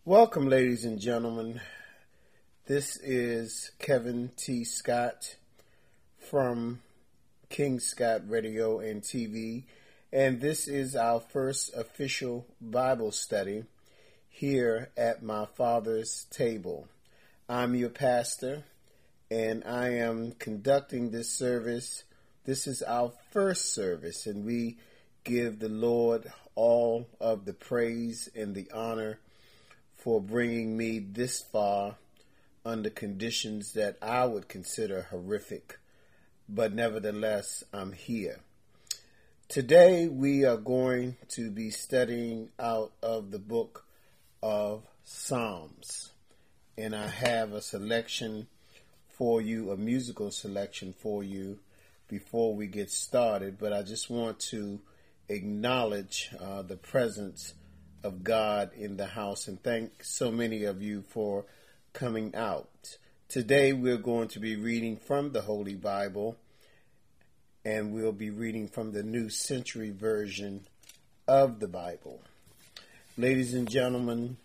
Welcome, ladies and gentlemen. This is Kevin T. Scott from King Scott Radio and TV, and this is our first official Bible study here at my father's table. I'm your pastor, and I am conducting this service. This is our first service, and we give the Lord all of the praise and the honor for bringing me this far under conditions that I would consider horrific, but nevertheless, I'm here. Today, we are going to be studying out of the book of Psalms, and I have a selection for you, a musical selection for you before we get started, but I just want to acknowledge the presence of God in the house, and thank so many of you for coming out. Today we're going to be reading from the Holy Bible, and we'll be reading from the New Century Version of the Bible. Ladies and gentlemen,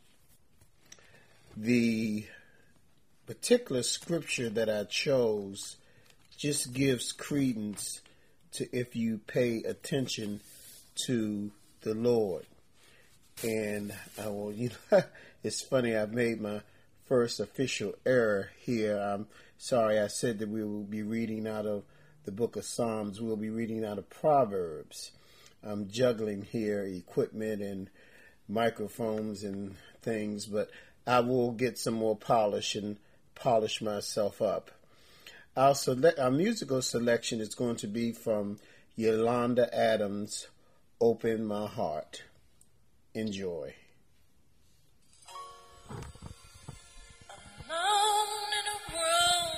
the particular scripture that I chose just gives credence to if you pay attention to the Lord. And it's funny, I've made my first official error here. I'm sorry, I said that we will be reading out of the book of Psalms. We'll be reading out of Proverbs. I'm juggling here equipment and microphones and things, but I will get some more polish and polish myself up. Our musical selection is going to be from Yolanda Adams' Open My Heart. Enjoy. Alone in a room,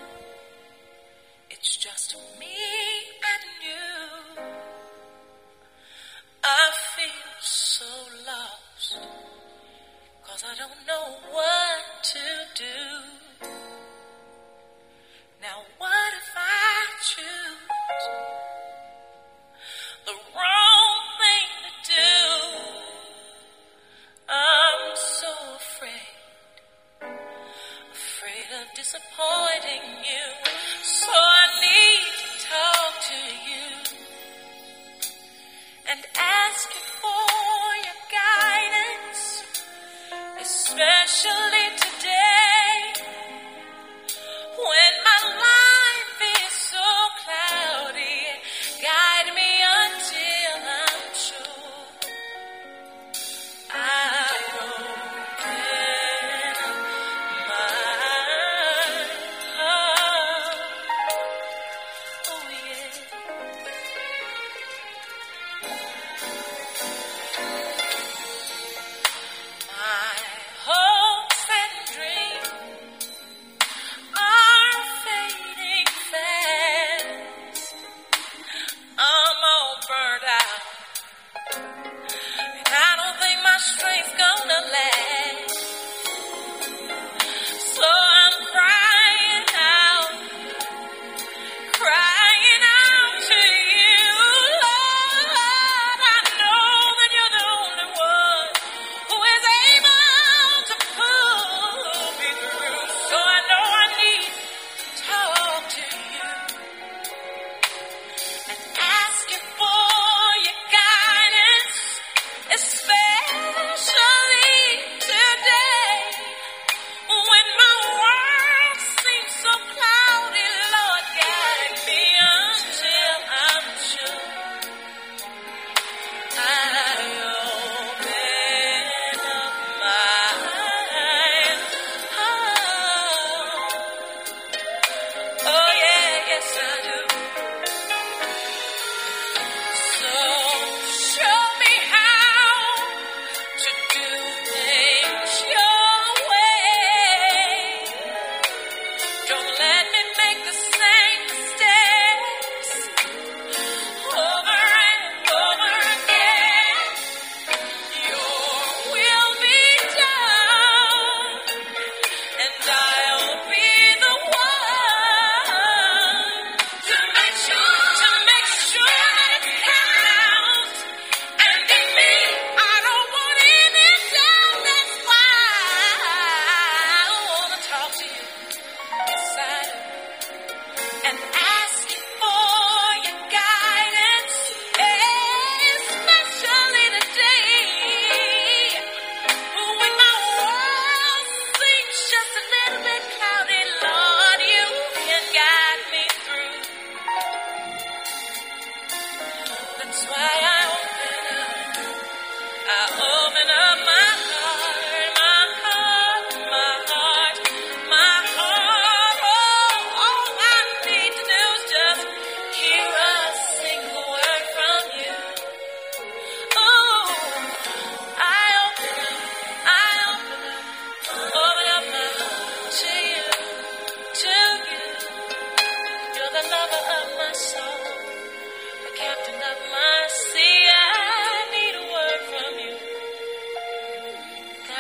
it's just me and you. I feel so lost, 'cause I don't know what to do. Now what if I choose the wrong thing to do? I'm so afraid of disappointing you. So I need to talk to you and ask you for your guidance, especially today when my life is so cloudy. Guide me until I'm sure I open my heart. Oh yeah. My hopes and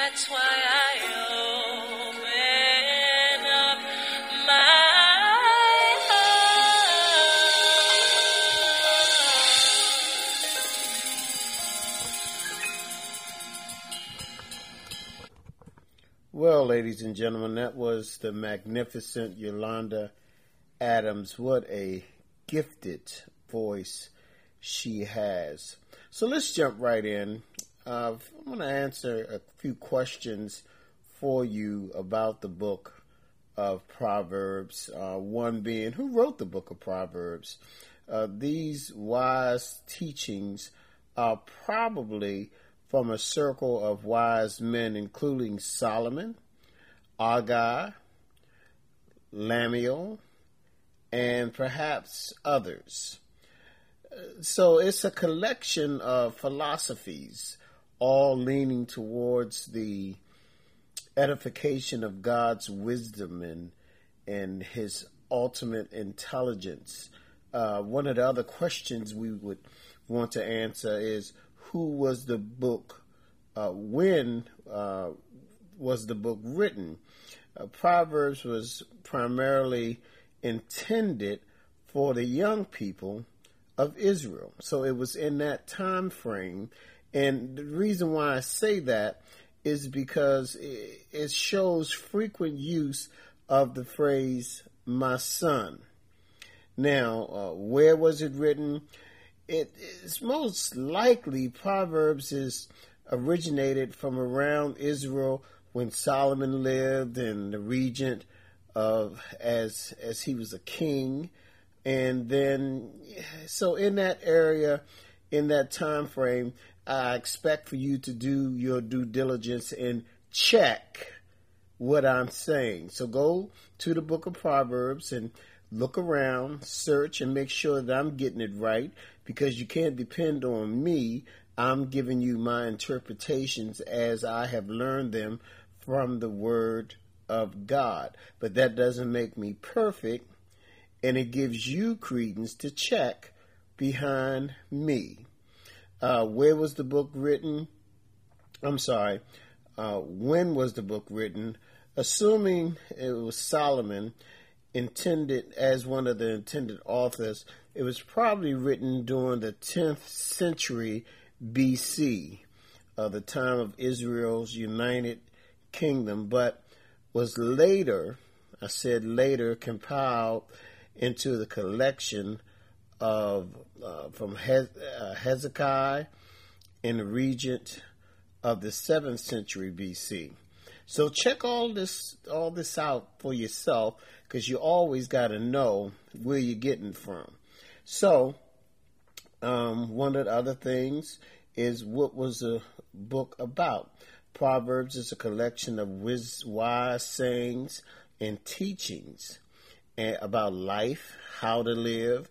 That's why I open up my heart. Well, ladies and gentlemen, that was the magnificent Yolanda Adams. What a gifted voice she has. So let's jump right in. I'm going to answer a few questions for you about the book of Proverbs. One being, who wrote the book of Proverbs? These wise teachings are probably from a circle of wise men, including Solomon, Agur, Lemuel, and perhaps others. So it's a collection of philosophies, all leaning towards the edification of God's wisdom and his ultimate intelligence. One of the other questions we would want to answer is, who was the book? When was the book written? Proverbs was primarily intended for the young people of Israel. So it was in that time frame. And the reason why I say that is because it shows frequent use of the phrase, my son. Now, where was it written? It is most likely Proverbs is originated from around Israel when Solomon lived and the regent of as he was a king. And then, so in that area, in that time frame, I expect for you to do your due diligence and check what I'm saying. So go to the book of Proverbs and look around, search, and make sure that I'm getting it right, because you can't depend on me. I'm giving you my interpretations as I have learned them from the Word of God. But that doesn't make me perfect, and it gives you credence to check behind me. Where was the book written? I'm sorry. When was the book written? Assuming it was Solomon intended as one of the intended authors, it was probably written during the 10th century BC, the time of Israel's united kingdom, but was later, I said later, compiled into the collection of from Hezekiah in the regent of the 7th century BC. So check all this out for yourself, because you always got to know where you're getting from. So one of the other things is, what was the book about? Proverbs is a collection of wise sayings and teachings about life, how to live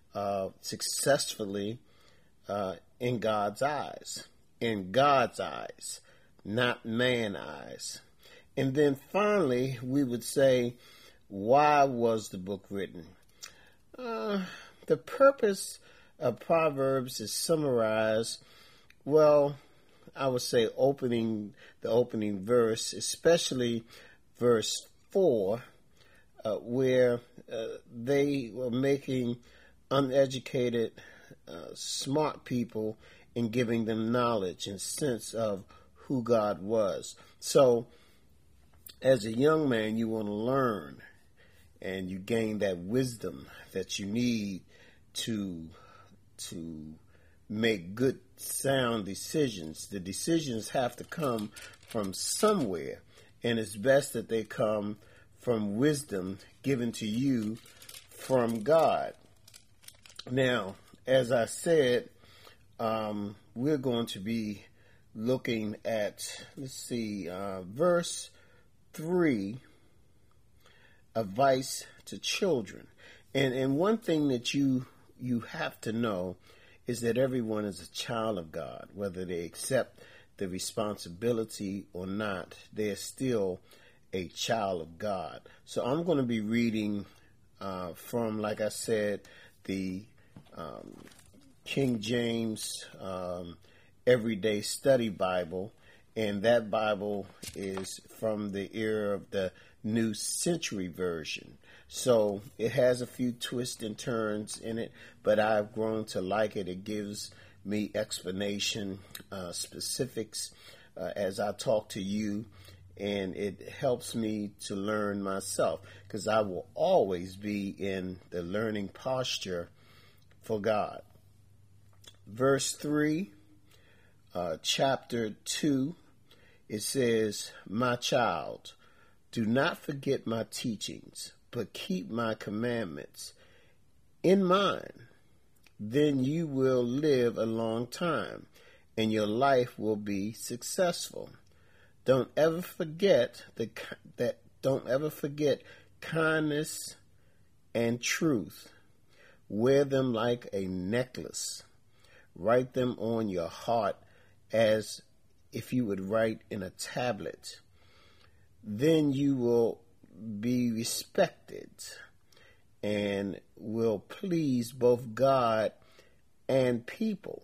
successfully in God's eyes. In God's eyes, not man's eyes. And then finally, we would say, why was the book written? The purpose of Proverbs is summarized, well, I would say the opening verse, especially verse 4, where they were making uneducated, smart people and giving them knowledge and sense of who God was. So, as a young man, you want to learn, and you gain that wisdom that you need to make good, sound decisions. The decisions have to come from somewhere, and it's best that they come from wisdom given to you from God. Now, as I said, we're going to be looking at, verse 3, advice to children. And one thing that you have to know is that everyone is a child of God. Whether they accept the responsibility or not, they're still a child of God. So I'm going to be reading from, like I said, the King James Everyday Study Bible. And that Bible is from the era of the New Century Version. So it has a few twists and turns in it, but I've grown to like it. It gives me explanation, specifics as I talk to you, and it helps me to learn myself, because I will always be in the learning posture for God. Verse 3, chapter 2, it says, "My child, do not forget my teachings, but keep my commandments in mind. Then you will live a long time, and your life will be successful. Don't ever forget kindness and truth. Wear them like a necklace. Write them on your heart as if you would write in a tablet. Then you will be respected and will please both God and people.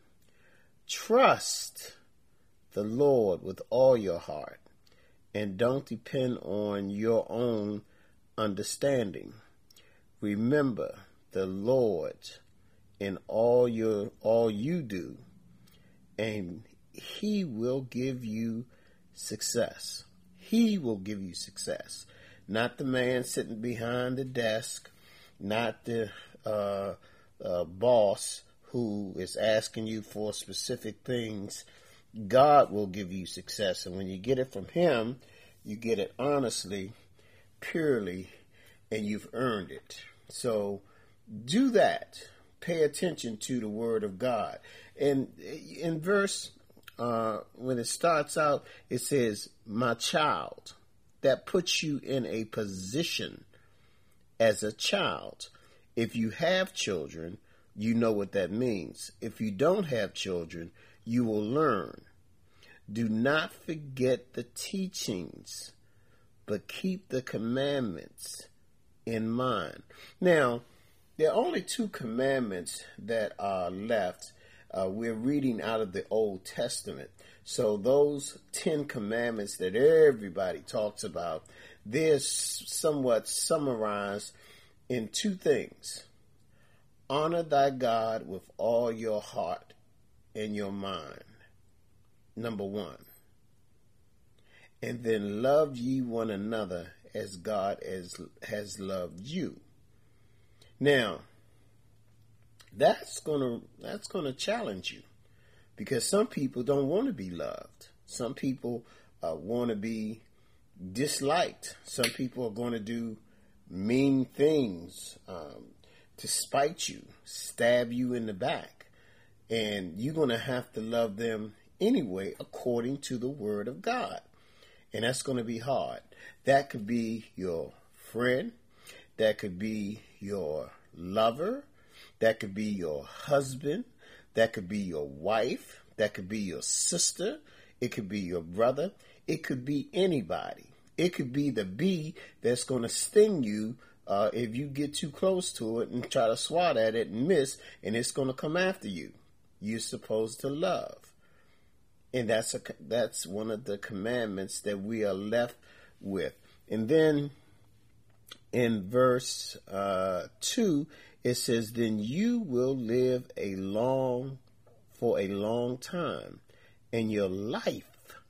Trust the Lord with all your heart, and don't depend on your own understanding. Remember the Lord in all you do, and He will give you success. He will give you success. Not the man sitting behind the desk, not the boss who is asking you for specific things. God will give you success. And when you get it from Him, you get it honestly, purely, and you've earned it. So do that. Pay attention to the Word of God. And in verse, when it starts out, it says, "My child." That puts you in a position as a child. If you have children, you know what that means. If you don't have children, you will learn. Do not forget the teachings, but keep the commandments in mind. Now, there are only 2 commandments that are left. We're reading out of the Old Testament. So those 10 commandments that everybody talks about, they're somewhat summarized in 2 things. Honor thy God with all your heart and your mind. Number 1. And then love ye one another as God has loved you. Now, that's gonna challenge you, because some people don't want to be loved. Some people want to be disliked. Some people are going to do mean things to spite you, stab you in the back. And you're going to have to love them anyway, according to the Word of God. And that's going to be hard. That could be your friend. That could be your lover. That could be your husband. That could be your wife. That could be your sister. It could be your brother. It could be anybody. It could be the bee that's going to sting you if you get too close to it and try to swat at it and miss, and it's going to come after you. You're supposed to love. And that's one of the commandments that we are left with. And then in verse 2, it says, "Then you will live for a long time, and your life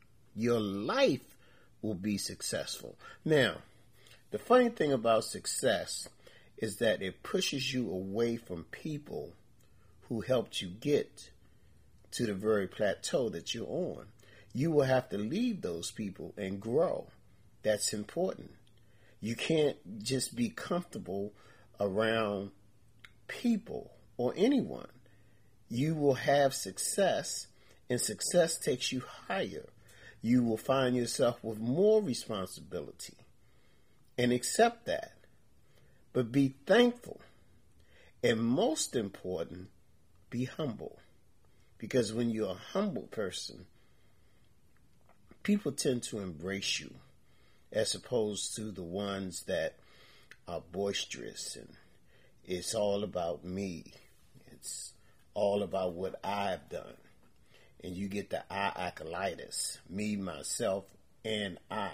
will be successful." Now, the funny thing about success is that it pushes you away from people who helped you get to the very plateau that you're on. You will have to leave those people and grow. That's important. You can't just be comfortable around people or anyone. You will have success, and success takes you higher. You will find yourself with more responsibility, and accept that. But be thankful, and most important, be humble. Because when you're a humble person, people tend to embrace you, as opposed to the ones that are boisterous and it's all about me. It's all about what I've done. and you get the I acolytus, me, myself, and I.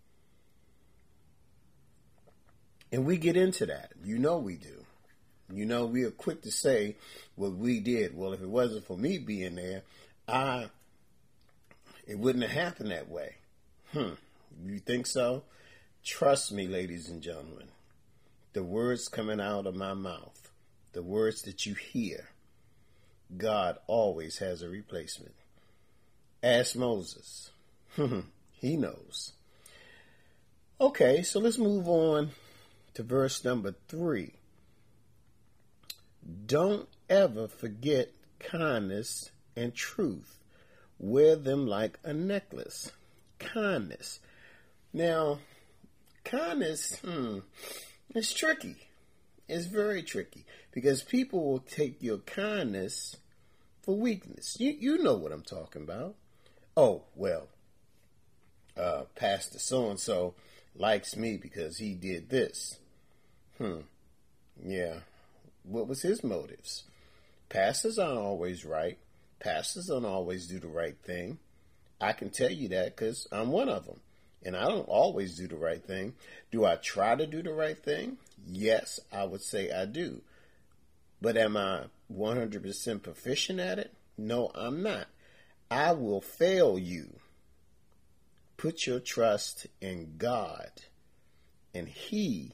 And we get into that. You know we do. You know, we are quick to say what we did. Well, if it wasn't for me being there, it wouldn't have happened that way. You think so? Trust me, ladies and gentlemen. The words coming out of my mouth, the words that you hear, God always has a replacement. Ask Moses. He knows. Okay, so let's move on to verse number 3. Don't ever forget kindness and truth. Wear them like a necklace. Kindness. Now, kindness, it's tricky. It's very tricky because people will take your kindness for weakness. You know what I'm talking about. Oh, well, Pastor so-and-so likes me because he did this. Yeah. What was his motives? Pastors aren't always right. Pastors don't always do the right thing. I can tell you that because I'm one of them. And I don't always do the right thing. Do I try to do the right thing? Yes, I would say I do. But am I 100% proficient at it? No, I'm not. I will fail you. Put your trust in God. And He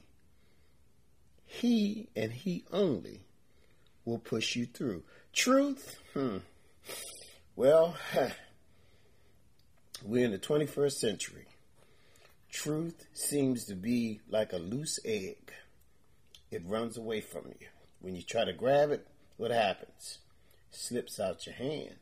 and He only will push you through. Truth? Well, we're in the 21st century. Truth seems to be like a loose egg. It runs away from you. When you try to grab it, what happens? It slips out your hand.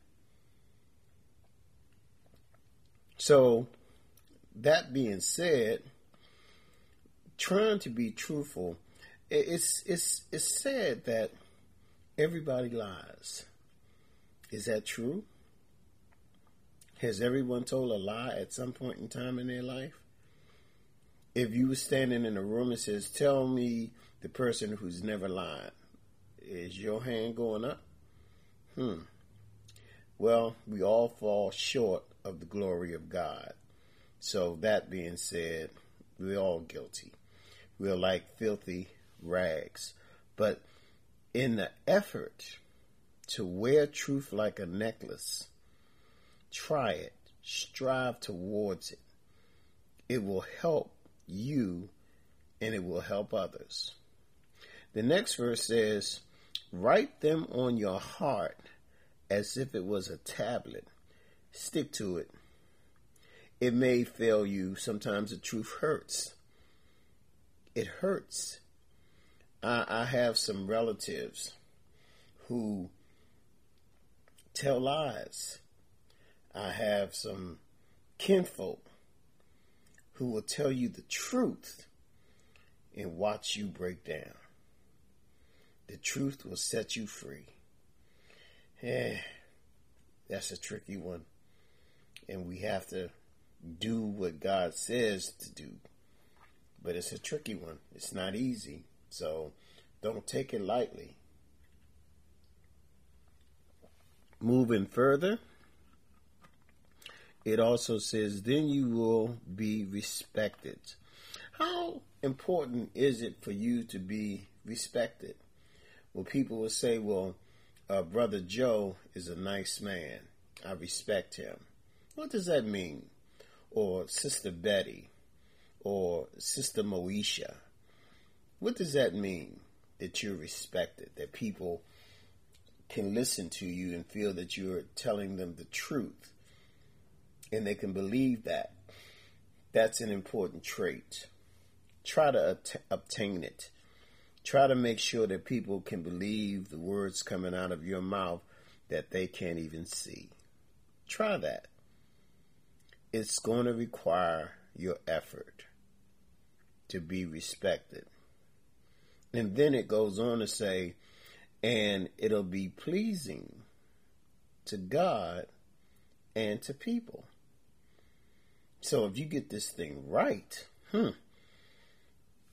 So, that being said, trying to be truthful, it's said that everybody lies. Is that true? Has everyone told a lie at some point in time in their life? If you were standing in a room and says, tell me the person who's never lied, is your hand going up? Well, we all fall short of the glory of God. So that being said, we're all guilty. We're like filthy rags. But in the effort to wear truth like a necklace, try it. Strive towards it. It will help you and it will help others. The next verse says, write them on your heart as if it was a tablet. Stick to it. It may fail you. Sometimes the truth hurts. It hurts. I have some relatives who tell lies. I have some kinfolk who will tell you the truth and watch you break down. The truth will set you free. That's a tricky one. And we have to do what God says to do. But it's a tricky one. It's not easy. So don't take it lightly. Moving further, it also says, then you will be respected. How important is it for you to be respected? Well, people will say, well, Brother Joe is a nice man. I respect him. What does that mean? Or Sister Betty, or Sister Moesha. What does that mean, that you're respected, that people can listen to you and feel that you're telling them the truth, and they can believe that? That's an important trait. Try to obtain it. Try to make sure that people can believe the words coming out of your mouth that they can't even see. Try that. It's going to require your effort to be respected. And then it goes on to say, and it'll be pleasing to God and to people. So if you get this thing right,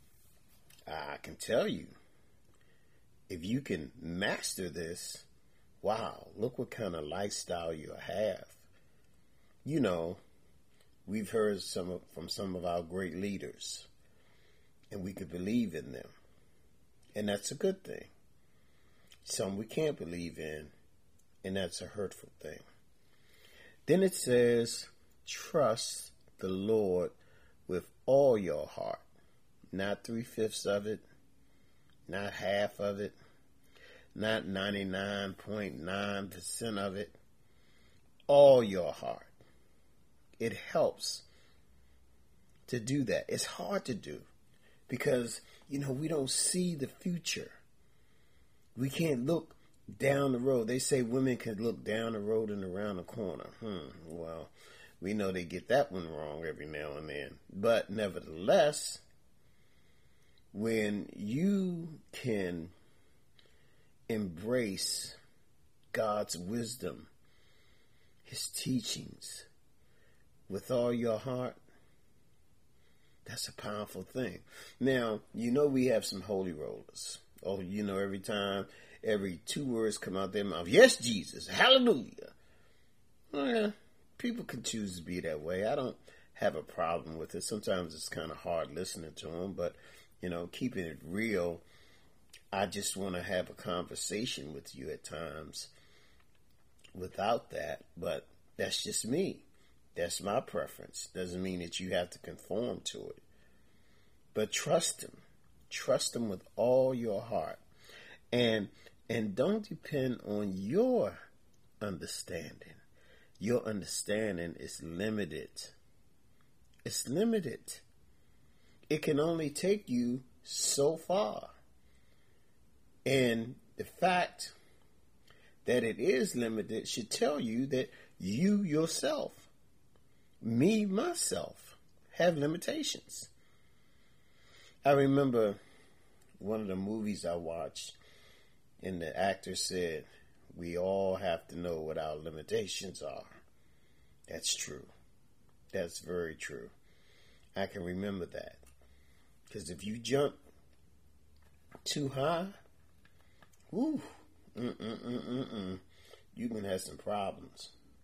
I can tell you, if you can master this, wow, look what kind of lifestyle you have. You know, we've heard from some of our great leaders, and we could believe in them. And that's a good thing. Some we can't believe in, and that's a hurtful thing. Then it says, trust the Lord with all your heart. Not 3/5 of it, not half of it, not 99.9% of it. All your heart. It helps to do that. It's hard to do because, we don't see the future. We can't look down the road. They say women can look down the road and around the corner. Well, we know they get that one wrong every now and then. But nevertheless, when you can embrace God's wisdom, His teachings with all your heart, that's a powerful thing. Now, we have some holy rollers. Oh, every 2 words come out their mouth. Yes, Jesus. Hallelujah. Well, people can choose to be that way. I don't have a problem with it. Sometimes it's kind of hard listening to them, but, keeping it real, I just want to have a conversation with you at times without that, but that's just me. That's my preference. Doesn't mean that you have to conform to it. But trust Him. Trust Him with all your heart. And don't depend on your understanding. Your understanding is limited. It's limited. It can only take you so far. And the fact that it is limited should tell you that you yourself, me, myself, have limitations. I remember one of the movies I watched, and the actor said, we all have to know what our limitations are. That's true. That's very true. I can remember that. Because if you jump too high, you can have some problems.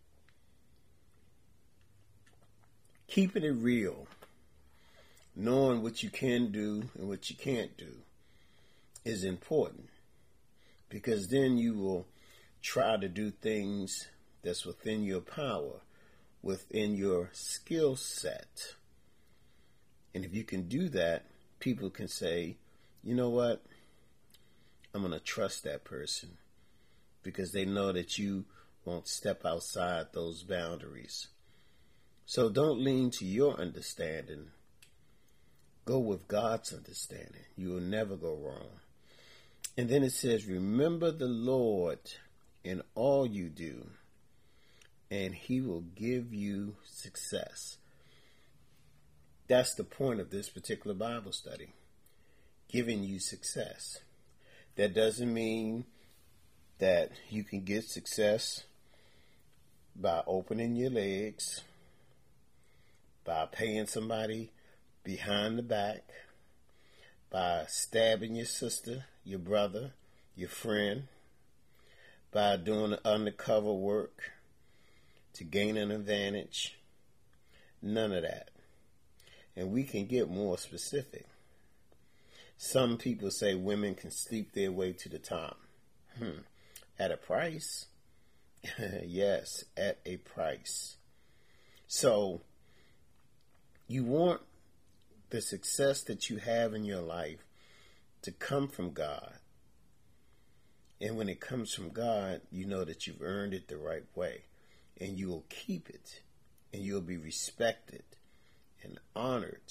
Keeping it real, knowing what you can do and what you can't do is important, because then you will try to do things that's within your power, within your skill set. And if you can do that, people can say, you know what? I'm going to trust that person, because they know that you won't step outside those boundaries. So don't lean to your understanding. Go with God's understanding. You will never go wrong. And then it says, remember the Lord in all you do, and He will give you success. That's the point of this particular Bible study, giving you success. That doesn't mean that you can get success by opening your legs, by paying somebody behind the back, by stabbing your sister, your brother, your friend, by doing undercover work to gain an advantage. None of that. And we can get more specific. Some people say women can sleep their way to the top. At a price? Yes, at a price. So, you want the success that you have in your life to come from God. And when it comes from God, you know that you've earned it the right way. And you will keep it. And you'll be respected and honored.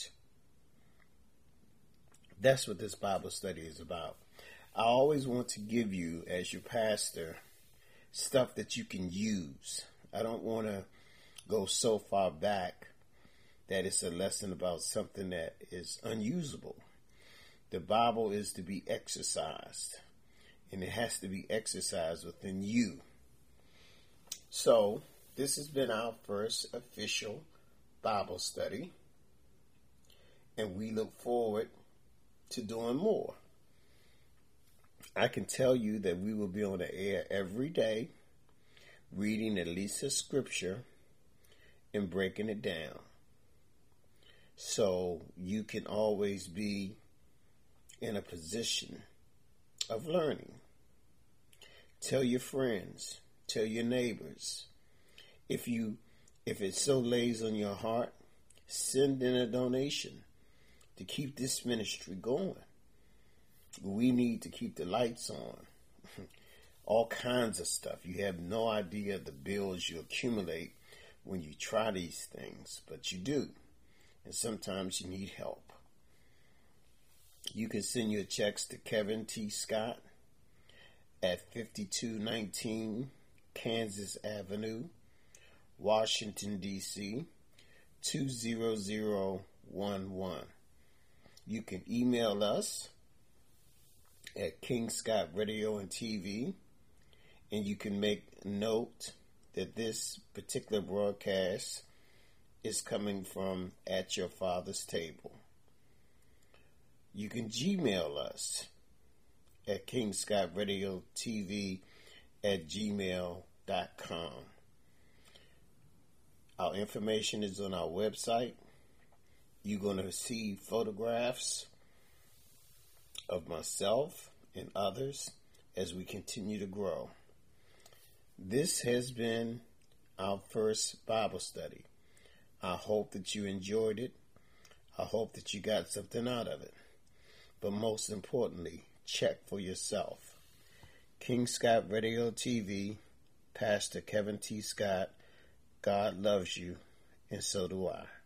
That's what this Bible study is about. I always want to give you, as your pastor, stuff that you can use. I don't want to go so far back that it's a lesson about something that is unusable. The Bible is to be exercised, and it has to be exercised within you. So, this has been our first official Bible study, and we look forward to doing more. I can tell you that we will be on the air every day, reading at least a scripture and breaking it down. So you can always be in a position of learning. Tell your friends, tell your neighbors. If it so lays on your heart, send in a donation to keep this ministry going. We need to keep the lights on. All kinds of stuff. You have no idea the bills you accumulate when you try these things, but you do. And sometimes you need help. You can send your checks to Kevin T. Scott at 5219 Kansas Avenue, Washington, D.C., 20011. You can email us at King Scott Radio and TV, and you can make note that this particular broadcast is coming from At Your Father's Table. You can Gmail us at kingscottradiotv@gmail.com. Our information is on our website. You're going to see photographs of myself and others as we continue to grow. This has been our first Bible study. I hope that you enjoyed it. I hope that you got something out of it. But most importantly, check for yourself. King Scott Radio TV, Pastor Kevin T. Scott, God loves you, and so do I.